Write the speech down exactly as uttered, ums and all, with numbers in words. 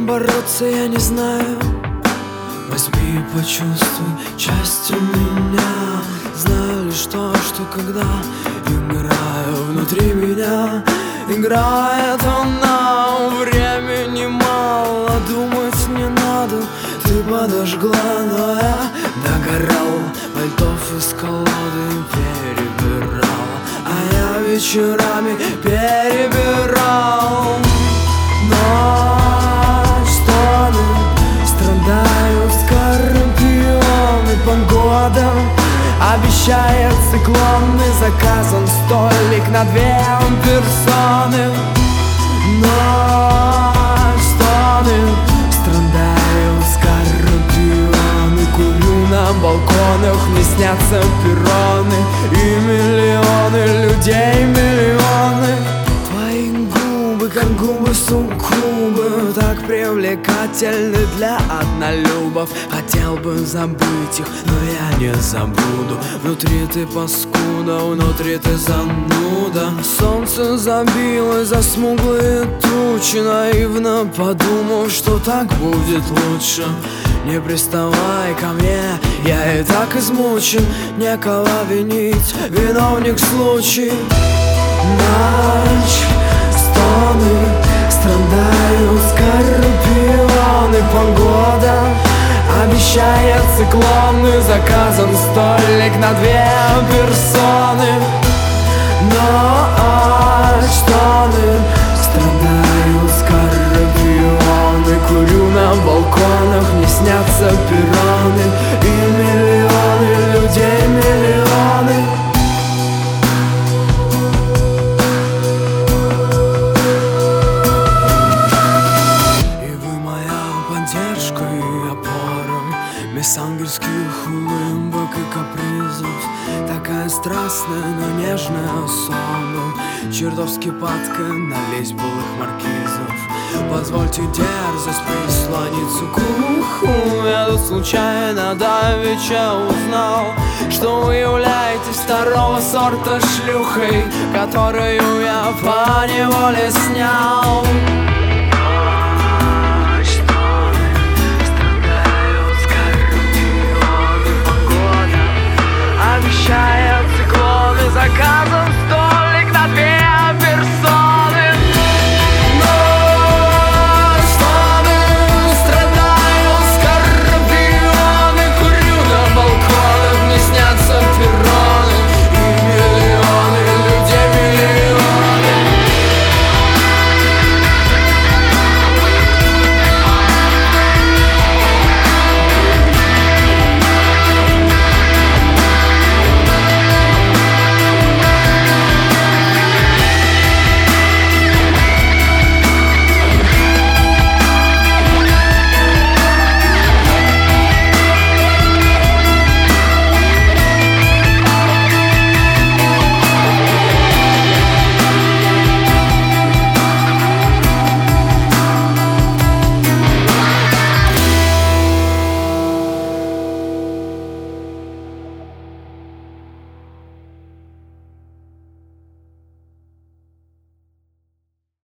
бороться я не знаю. Возьми и почувствуй частью меня. Знаю лишь то, что когда играю внутри меня, играет она. Времени мало, думать не надо. Ты подожгла, но я догорал. Пальтов из колоды перебирал, а я вечерами перебирал. Ночь тонет, страдают скорпионы. Погода обещает циклоны. Заказан столик на две персоны. Ночь тонет, страдают скорпионы. Курю на балконах, мне снятся перроны и миллионы людей, миллионы. Твои губы, как губы суккубы, так привлекательны для однолюбов. Хотел бы забыть их, но я не забуду. Внутри ты паскуда, внутри ты зануда. Солнце забилось за смуглые тучи, наивно подумав, что так будет лучше. Не приставай ко мне, я и так измучен. Некого винить, виновник случай. Ночь, стоны, страдают скорпионы. Погода обещает циклоны. Заказан столик на две персоны. Ночь тонет, страдают скорпионы. Курю на балконах, мне снятся перроны и миллионы людей, миллионы. И вы моя поддержка и опора, без ангельских улыбок и капризов. Такая страстная, но нежная особа, чертовски падка на лезь былых маркизов. Позвольте дерзость прислониться к уху. Я тут случайно давеча узнал, что вы являетесь второго сорта шлюхой, которую я поневоле снял.